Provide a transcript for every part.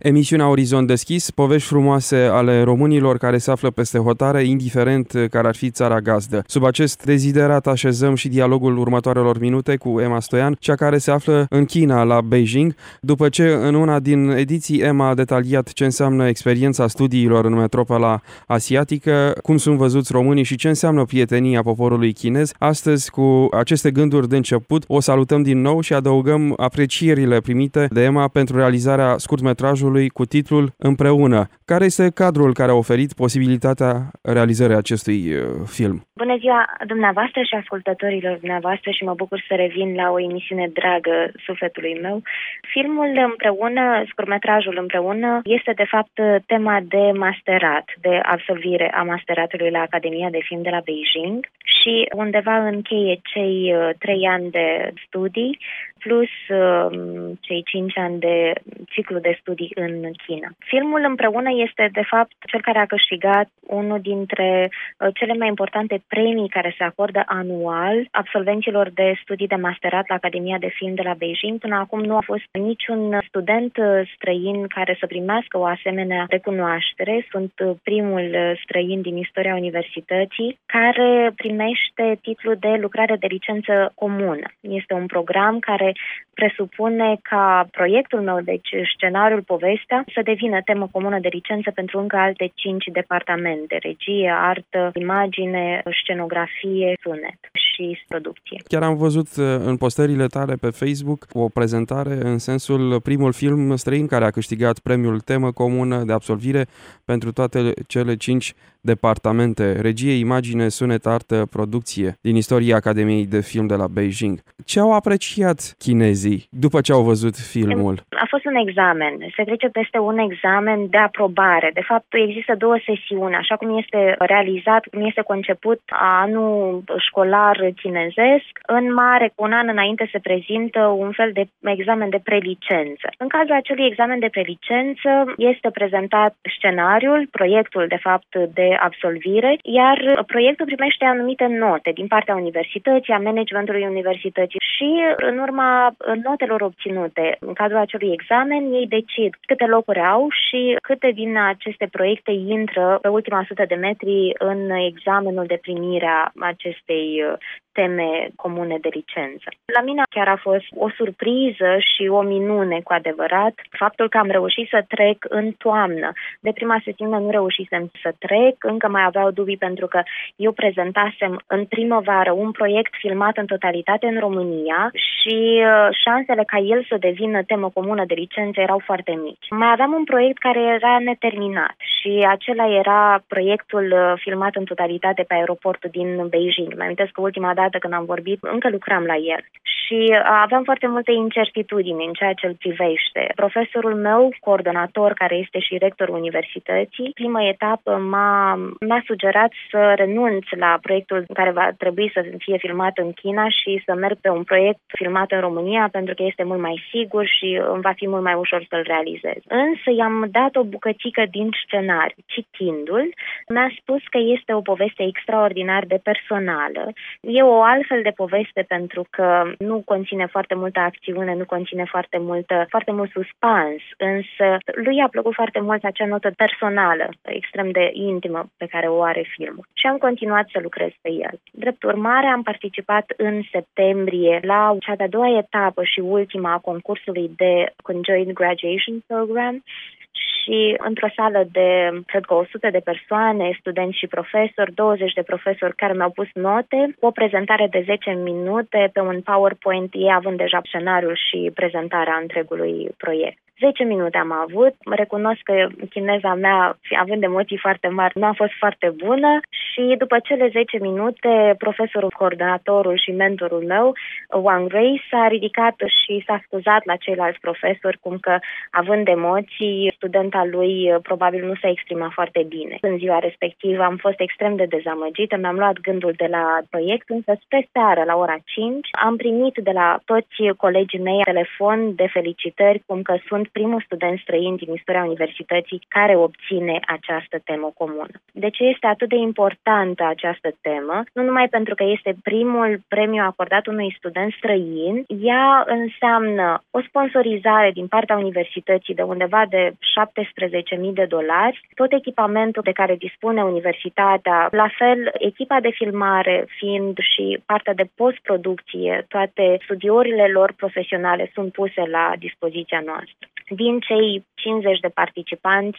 Emisiunea Orizont Deschis, povești frumoase ale românilor care se află peste hotare, indiferent care ar fi țara gazdă. Sub acest deziderat așezăm și dialogul următoarelor minute cu Emma Stoian, cea care se află în China, la Beijing, după ce în una din ediții Emma a detaliat ce înseamnă experiența studiilor în metropola asiatică, cum sunt văzuți românii și ce înseamnă prietenia poporului chinez. Astăzi, cu aceste gânduri de început, o salutăm din nou și adăugăm aprecierile primite de Emma pentru realizarea scurtmetrajului cu titlul Împreună. Care este cadrul care a oferit posibilitatea realizării acestui film? Bună ziua dumneavoastră și ascultătorilor dumneavoastră și mă bucur să revin la o emisiune dragă sufletului meu. Filmul Împreună, scurtmetrajul Împreună, este de fapt tema de masterat, de absolvire a masteratului la Academia de Film de la Beijing și undeva încheie cei 3 ani de studii plus cei 5 ani de ciclu de studii în China. Filmul Împreună este, de fapt, cel care a câștigat unul dintre cele mai importante premii care se acordă anual absolvenților de studii de masterat la Academia de Film de la Beijing. Până acum nu a fost niciun student străin care să primească o asemenea recunoaștere. Sunt primul străin din istoria universității care primește titlul de lucrare de licență comună. Este un program care presupune ca proiectul meu, deci scenariul, povestea, să devină temă comună de licență pentru încă alte 5 departamente: regie, artă, imagine, scenografie, sunet și producție. Chiar am văzut în postările tale pe Facebook o prezentare în sensul primul film străin care a câștigat premiul temă comună de absolvire pentru toate cele 5 departamente: regie, imagine, sunet, artă, producție, din istoria Academiei de Film de la Beijing. Ce au apreciat chinezii după ce au văzut filmul? A fost un examen. Se trece peste un examen de aprobare. De fapt, există 2 sesiuni. Așa cum este realizat, cum este conceput anul școlar chinezesc, în mare, cu un an înainte se prezintă un fel de examen de prelicență. În cazul acelui examen de prelicență este prezentat scenariul, proiectul, de fapt, de absolvire, iar proiectul primește anumite note din partea universității, a managementului universității și, în urma notelor obținute în cadrul acelui examen, ei decid câte locuri au și câte din aceste proiecte intră pe ultima 100 de metri în examenul de primire a acestei teme comune de licență. La mine chiar a fost o surpriză și o minune cu adevărat faptul că am reușit să trec în toamnă. De prima sesiune nu reușisem să trec, încă mai aveau dubii pentru că eu prezentasem în primăvară un proiect filmat în totalitate în România și șansele ca el să devină temă comună de licență erau foarte mici. Mai aveam un proiect care era neterminat și acela era proiectul filmat în totalitate pe aeroportul din Beijing. Mă amintesc că ultima dată când am vorbit, încă lucram la el și aveam foarte multe incertitudini în ceea ce îl privește. Profesorul meu, coordonator, care este și rectorul universității, prima etapă mi-a sugerat să renunț la proiectul care va trebui să fie filmat în China și să merg pe un proiect filmat în România, pentru că este mult mai sigur și îmi va fi mult mai ușor să-l realizez. Însă i-am dat o bucățică din scenariu. Citindu-l, mi-a spus că este o poveste extraordinar de personală. E o altfel de poveste pentru că nu conține foarte multă acțiune, nu conține foarte mult suspans, însă lui a plăcut foarte mult acea notă personală, extrem de intimă pe care o are filmul. Și am continuat să lucrez pe el. Drept urmare, am participat în septembrie la cea de-a 2-a etapă și ultima a concursului de Conjoint Graduation Program și într-o sală de, cred că 100 de persoane, studenți și profesori, 20 de profesori care mi-au pus note, o prezentare de 10 minute pe un PowerPoint, ei având deja scenariul și prezentarea întregului proiect. 10 minute am avut, recunosc că chineza mea, având emoții foarte mari, nu a fost foarte bună și după cele 10 minute, profesorul, coordonatorul și mentorul meu, Wang Rei, s-a ridicat și s-a scuzat la ceilalți profesori, cum că, având emoții, studenta lui probabil nu s-a exprimat foarte bine. În ziua respectivă am fost extrem de dezamăgită, mi-am luat gândul de la proiect, însă spre seară, la ora 5, am primit de la toți colegii mei telefon de felicitări, cum că sunt sunt primul student străin din istoria universității care obține această temă comună. De ce este atât de importantă această temă? Nu numai pentru că este primul premiu acordat unui student străin, ea înseamnă o sponsorizare din partea universității de undeva de $17.000, tot echipamentul de care dispune universitatea, la fel echipa de filmare fiind și partea de postproducție, toate studiourile lor profesionale sunt puse la dispoziția noastră. Din cei 50 de participanți,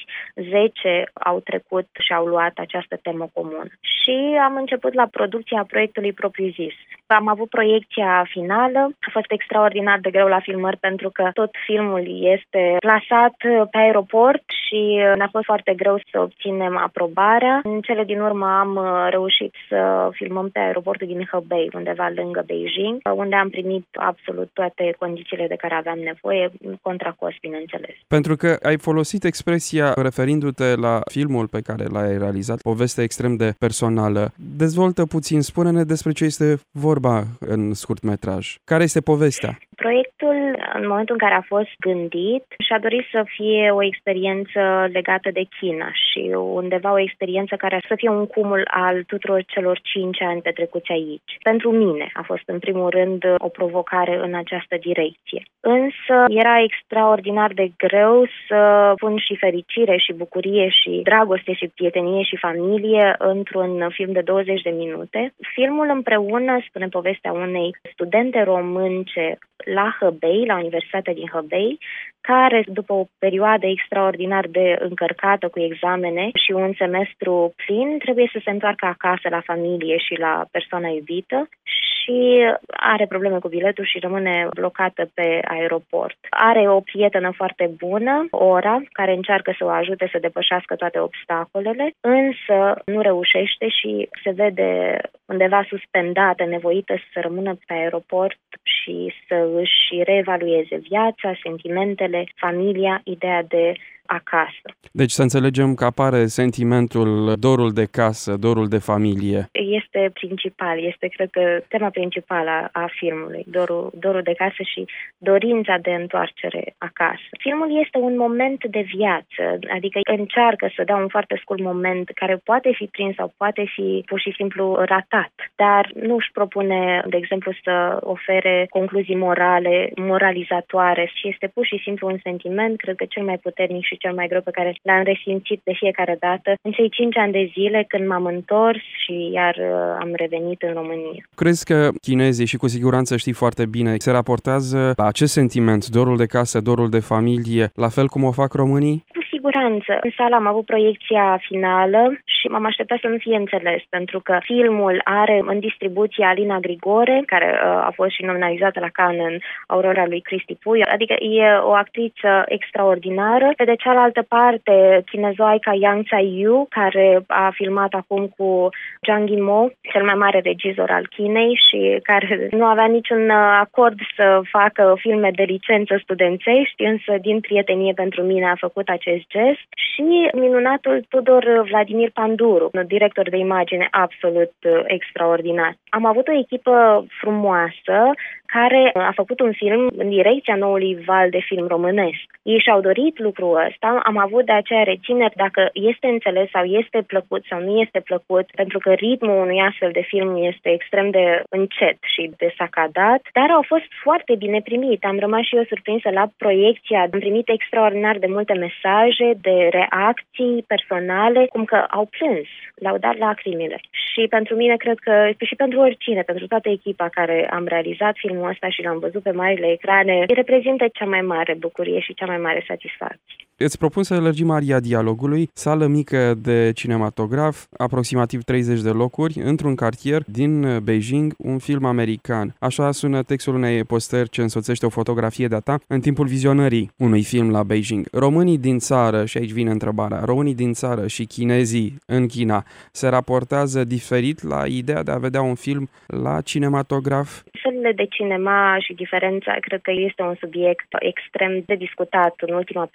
10 au trecut și au luat această temă comună. Și am început la producția proiectului propriu-zis. Am avut proiecția finală, a fost extraordinar de greu la filmări pentru că tot filmul este plasat pe aeroport și ne-a fost foarte greu să obținem aprobarea. În cele din urmă am reușit să filmăm pe aeroportul din Hebei, undeva lângă Beijing, unde am primit absolut toate condițiile de care aveam nevoie, contra cost, bineînțeles. Pentru că ai folosit expresia referindu-te la filmul pe care l-ai realizat, poveste extrem de personală. Dezvoltă puțin, spune-ne despre ce este vorba în scurtmetraj. Care este povestea? Proiectul, în momentul în care a fost gândit, și-a dorit să fie o experiență legată de China și undeva o experiență care să fie un cumul al tuturor celor 5 ani petrecuți aici. Pentru mine a fost în primul rând o provocare în această direcție. Însă era extraordinar de greu să pun și fericire și bucurie și dragoste și prietenie și familie într-un film de 20 de minute. Filmul împreună spune povestea unei studente românce la Hebei, la Universitatea din Hebei, care, după o perioadă extraordinar de încărcată cu examene și un semestru plin, trebuie să se întoarcă acasă la familie și la persoana iubită și are probleme cu biletul și rămâne blocată pe aeroport. Are o prietenă foarte bună, Ora, care încearcă să o ajute să depășească toate obstacolele, însă nu reușește și se vede undeva suspendată, nevoită să rămână pe aeroport și să își reevalueze viața, sentimentele, familia, ideea de acasă. Deci să înțelegem că apare sentimentul dorul de casă, dorul de familie. Este principal, este cred că tema principală a filmului, dorul de casă și dorința de întoarcere acasă. Filmul este un moment de viață, adică încearcă să dea un foarte scurt moment care poate fi prins sau poate fi pur și simplu ratat, dar nu își propune, de exemplu, să ofere concluzii morale, moralizatoare și este pur și simplu un sentiment, cred că cel mai puternic și cel mai greu pe care l-am resimțit de fiecare dată în cei 5 ani de zile când m-am întors și iar am revenit în România. Crezi că chinezii, și cu siguranță știi foarte bine, se raportează la acest sentiment, dorul de casă, dorul de familie, la fel cum o fac românii? Cu siguranță. În sală am avut proiecția finală și m-am așteptat să nu fie înțeles, pentru că filmul are în distribuție Alina Grigore, care a fost și nominalizată la Cannes în Aurora lui Cristi Puiu, adică e o actriță extraordinară. Pe de cealaltă parte, chinezoaica Yang Tsai-yu, care a filmat acum cu Zhang Yimou, cel mai mare regizor al Chinei și care nu avea niciun acord să facă filme de licență studențești, însă din prietenie pentru mine a făcut acest gest, și minunatul Tudor Vladimir Panduru, un director de imagine absolut extraordinar. Am avut o echipă frumoasă care a făcut un film în direcția noului val de film românesc. Ei și-au dorit lucrul ăsta, am avut de aceea rețineri dacă este înțeles sau este plăcut sau nu este plăcut, pentru că ritmul unui astfel de film este extrem de încet și de sacadat, dar au fost foarte bine primite. Am rămas și eu surprinsă la proiecția, am primit extraordinar de multe mesaje, de reacții personale, cum că au plâns, le-au dat lacrimile. Și pentru mine, cred că și pentru oricine, pentru toată echipa care am realizat filmul ăsta și l-am văzut pe marile ecrane, reprezintă cea mai mare bucurie și cea mai mare satisfacție. Îți propun să lărgim aria dialogului, sală mică de cinematograf, aproximativ 30 de locuri, într-un cartier din Beijing, un film american. Așa sună textul unei postări ce însoțește o fotografie de-a ta în timpul vizionării unui film la Beijing. Românii din țară, și aici vine întrebarea, românii din țară și chinezii în China se raportează diferit la ideea de a vedea un film la cinematograf? Sălile de cinema și diferența, cred că este un subiect extrem de discutat în ultima perioadă.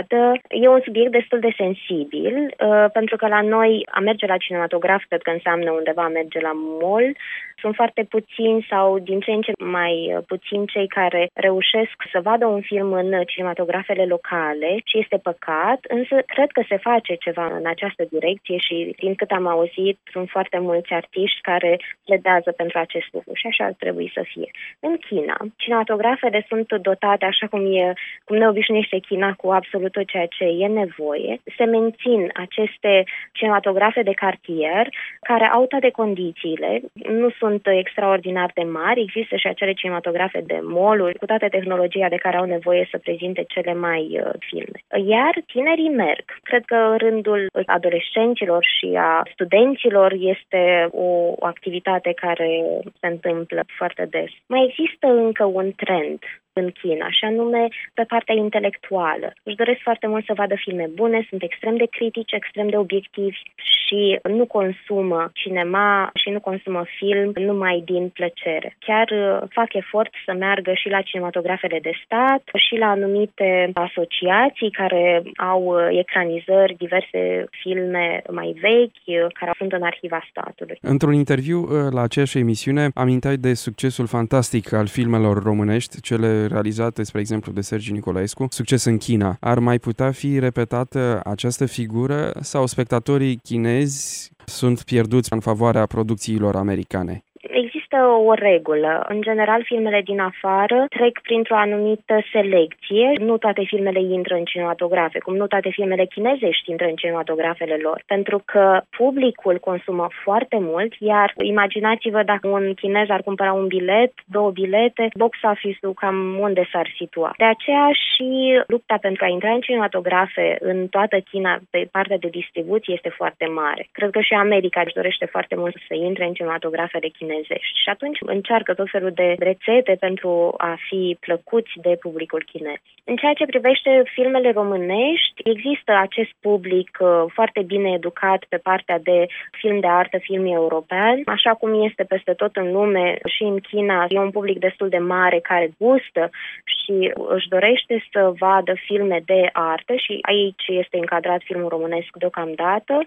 vadă. E un subiect destul de sensibil, pentru că la noi a merge la cinematograf cred că înseamnă undeva a merge la mall. Sunt foarte puțini sau din ce în ce mai puțini cei care reușesc să vadă un film în cinematografele locale și este păcat, însă cred că se face ceva în această direcție și din cât am auzit sunt foarte mulți artiști care pledează pentru acest lucru și așa ar trebui să fie. În China, cinematografele sunt dotate așa cum ne obișnuiește China cu absolut tot ceea ce e nevoie. Se mențin aceste cinematografe de cartier care au toate condițiile, nu sunt extraordinar de mari, există și acele cinematografe de mall-uri cu toată tehnologia de care au nevoie să prezinte cele mai filme. Iar tinerii merg. Cred că în rândul adolescenților și a studenților este o activitate care se întâmplă foarte des. Mai există încă un trend în China, și anume pe partea intelectuală. Își doresc foarte mult să vadă filme bune, sunt extrem de critici, extrem de obiectivi și nu consumă cinema și nu consumă film numai din plăcere. Chiar fac efort să meargă și la cinematografele de stat și la anumite asociații care au ecranizări, diverse filme mai vechi care sunt în arhiva statului. Într-un interviu la aceeași emisiune aminteai de succesul fantastic al filmelor românești, cele realizate, spre exemplu, de Sergiu Nicolaescu, succes în China. Ar mai putea fi repetată această figură sau spectatorii chinezi sunt pierduți în favoarea producțiilor americane? Există o regulă. În general, filmele din afară trec printr-o anumită selecție. Nu toate filmele intră în cinematografe, cum nu toate filmele chinezești intră în cinematografele lor. Pentru că publicul consumă foarte mult, iar imaginați-vă dacă un chinez ar cumpăra un bilet, 2 bilete, box office-ul cam unde s-ar situa. De aceea și lupta pentru a intra în cinematografe în toată China pe partea de distribuție este foarte mare. Cred că și America își dorește foarte mult să intre în cinematografele chinezești. Și atunci încearcă tot felul de rețete pentru a fi plăcuți de publicul chinez. În ceea ce privește filmele românești, există acest public foarte bine educat pe partea de film de artă, film european, așa cum este peste tot în lume și în China. E un public destul de mare care gustă și își dorește să vadă filme de artă și aici este încadrat filmul românesc deocamdată.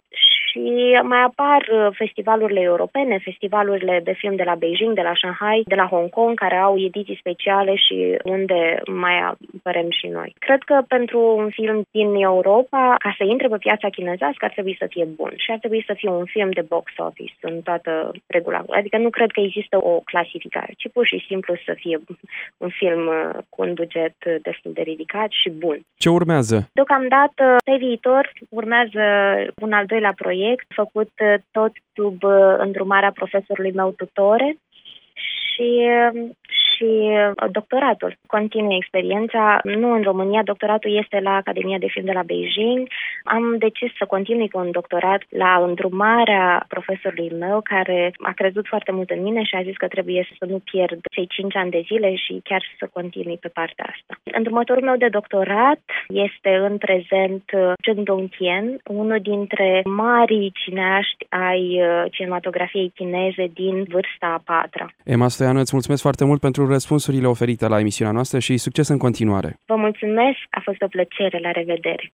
Și mai apar festivalurile europene, festivalurile de film de la Beijing, de la Shanghai, de la Hong Kong, care au ediții speciale și unde mai apărem și noi. Cred că pentru un film din Europa, ca să intre pe piața chinezească, ar trebui să fie bun și ar trebui să fie un film de box office în toată regula. Adică nu cred că există o clasificare, ci pur și simplu să fie un film cu un buget destul de ridicat și bun. Ce urmează? Deocamdată, pe viitor, urmează un al doilea proiect făcut tot sub îndrumarea profesorului meu tutore și doctoratul. Continui experiența, nu în România, doctoratul este la Academia de Film de la Beijing. Am decis să continui cu un doctorat la îndrumarea profesorului meu, care a crezut foarte mult în mine și a zis că trebuie să nu pierd cei 5 ani de zile și chiar să continui pe partea asta. Îndrumătorul meu de doctorat este în prezent Zheng Dongtian, unul dintre marii cineaști ai cinematografiei chineze din vârsta a 4-a. Emma Stoianu, îți mulțumesc foarte mult pentru răspunsurile oferite la emisiunea noastră și succes în continuare. Vă mulțumesc, a fost o plăcere, la revedere!